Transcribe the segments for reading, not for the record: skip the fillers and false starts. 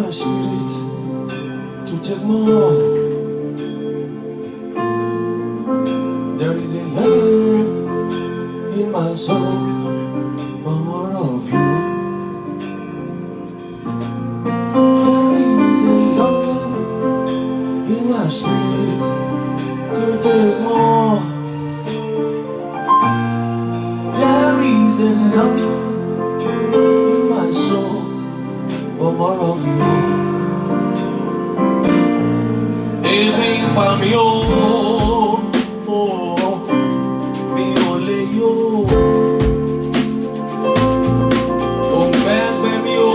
my spirit to take more. There is a yearning in my soul for more of you. There is a longing in my spirit to take more. There is a longing in my soul for more of you. Ebi pa mi o, mi ò lè yó. Òǹgbẹ mi o,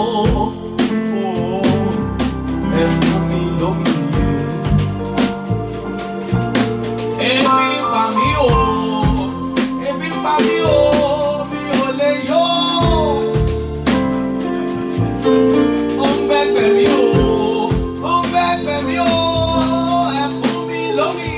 ẹ fún mi lómi. Ebi pa mi o, mi ò lè yó. Òǹgbẹ mi o, ẹ fún mi lómi.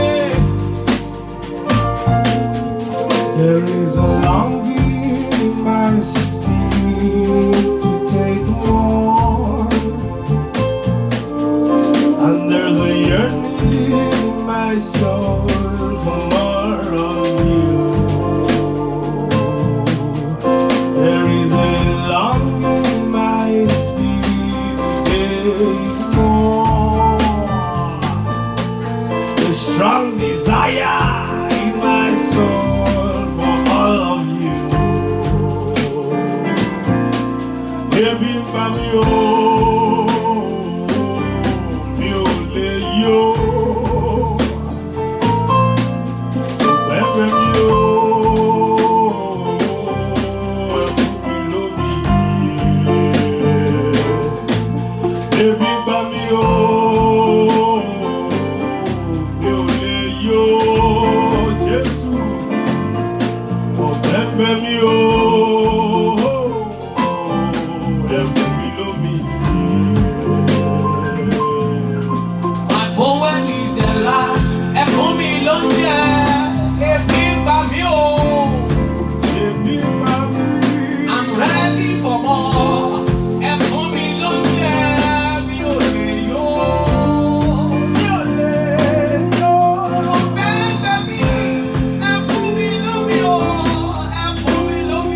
There is a longing in my spirit to take more, and there's a yearning in my soul for more of you. There is a longing in my spirit to take more, a strong desire in my soul for all of you. Ebi pa mi o, mi ò lè yó. Òǹgbẹ mi o, ẹ fún mi lómi. Ebi pa mi o, mi ò lè yó. Jésù, òǹgbẹ mi o, ẹ fún mi lómi. My bowl is enlarged, ẹ fún mi lóúnjẹ. Ebi pa mi o, ebi pa mi. I'm ready for more. Ẹ fún mi lóúnjẹ, mi ò lè yó. Mi ò lè yó. Òǹgbẹ mi, ẹ fún mi lómi o, ẹ fún mi lómi.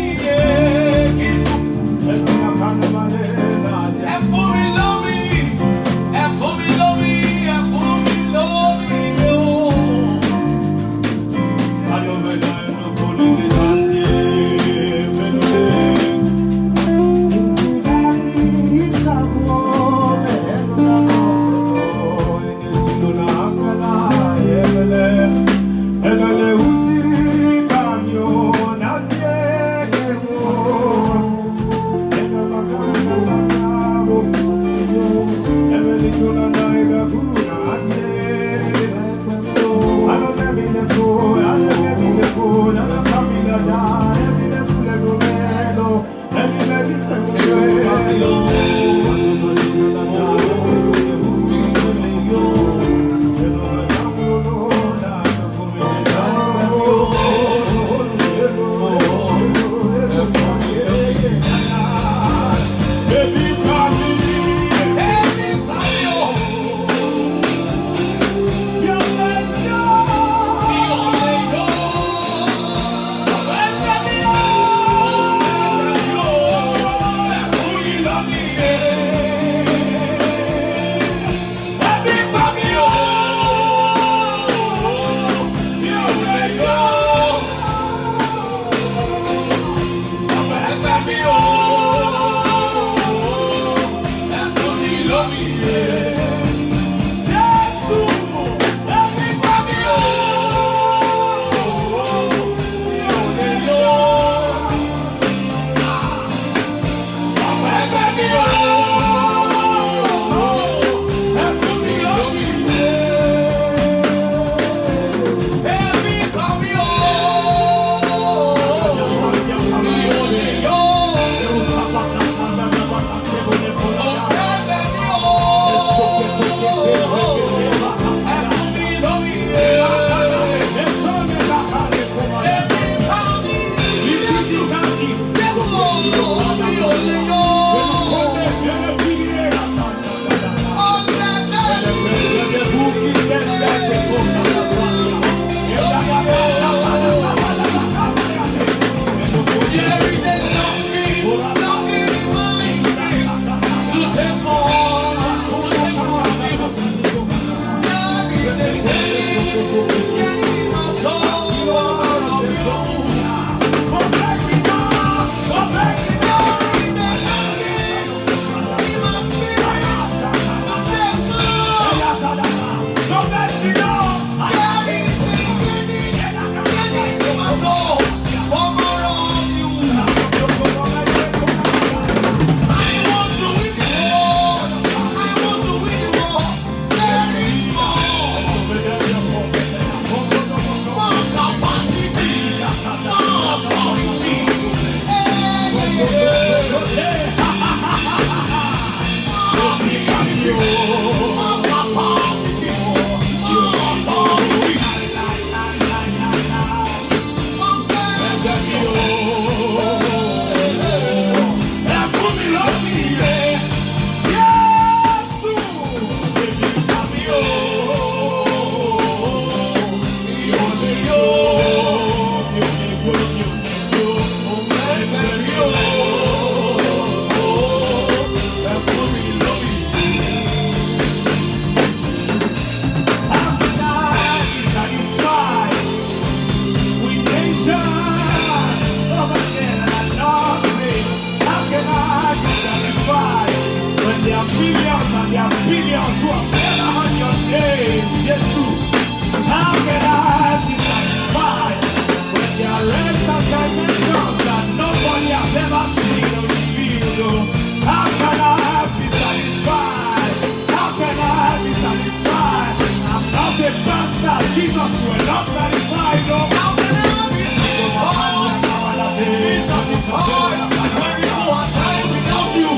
have never heard your name, Jesus. How can I be satisfied when there are realms and dimensions that nobody has ever seen or revealed? How can I be satisfied? How can I be satisfied? I'm not a bastard, Jesus, you are not satisfied. How can I be satisfied? Be satisfied when people are dying without you.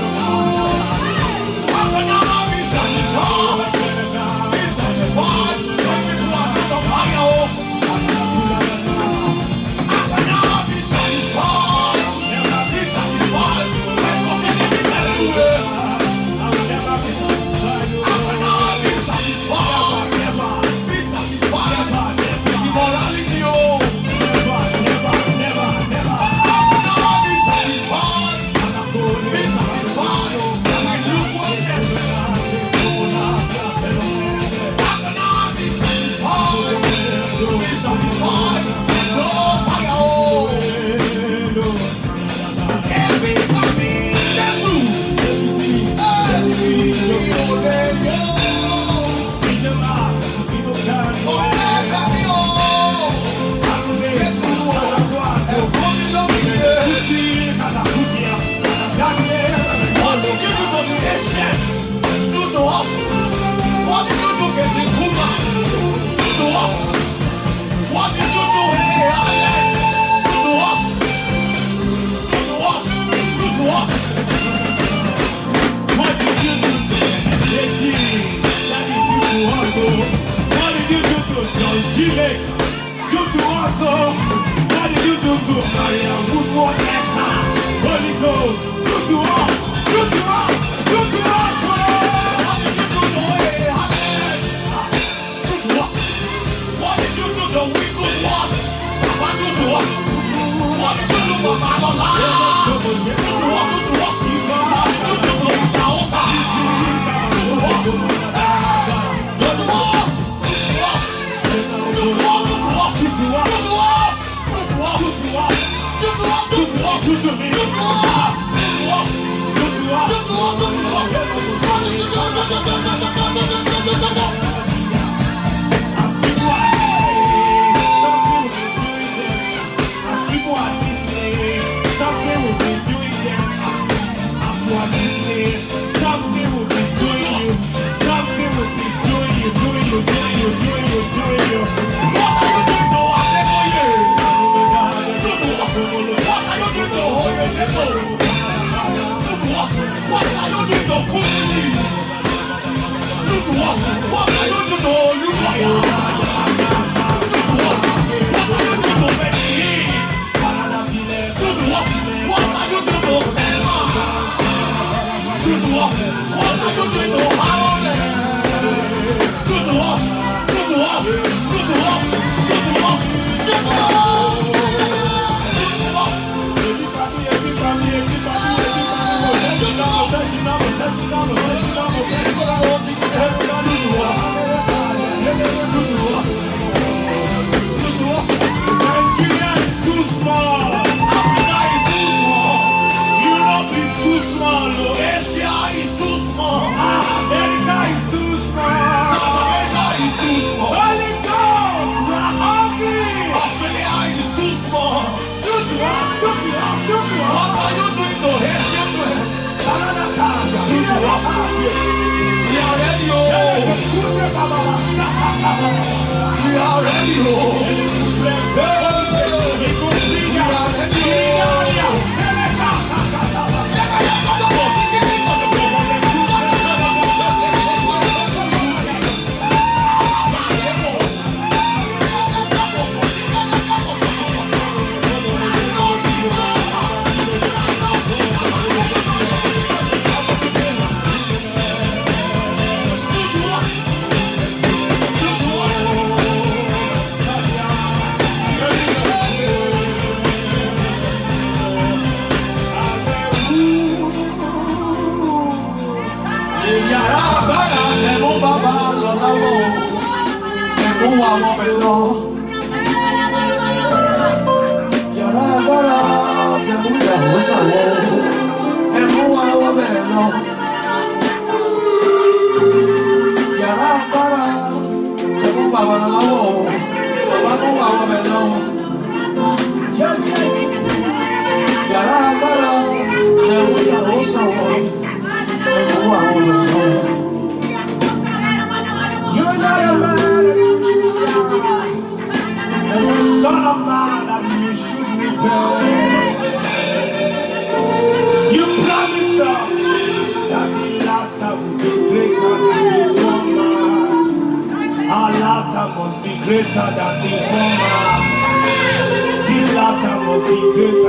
How can I be satisfied? Be satisfied when people are not on fire. How can I be satisfied? Be satisfied when nothing is everywhere. How can I be satisfied? Be satisfied with immorality. What did you do, Keshe Kuma? Do to us. What did you do, Allen? Do to us. Do to us. Do to us. What did you do to Jackie? That is you to us. What did you do to John Gile? Do to us. What did you do to Maria Woodward Eka? Holy Ghost. Do to us. Do to us. Do to us. What did you do to Wiggles one? What did you do to us? What did you do for Malola? Do to us, do to us. What did you do to Itaosa? Do to us. Do to us. Do to us. Do to us. Do to us. Do to us. Do to us. Do to us. Do to us. Do to us. Do to us. Do to us. Do to us. Do to us. Do to us. What did you do? Nigeria is too small. Africa is too small. Europe is too small. Asia is too small. America is too small. South America is too small. Holy Ghost, we are hungry. Australia is too small. Do to us, do to us, do to us. What are you doing to Haitian men? Do to us. We are ready, oh. We are ready, oh. Yàrá agbára tẹ̀mú bàbá lọ lọ́wọ́ ẹ̀mú àwọn ọmọ lọ. Yàrá agbára tẹ̀mú ìyàwó sàlẹ̀ ẹ̀mú àwọn ọmọ lọ. You're not a man that you should lie, and the son of man that you should repent. You promised us that the latter will be greater than the former. Our latter must be greater than the former. This latter must be greater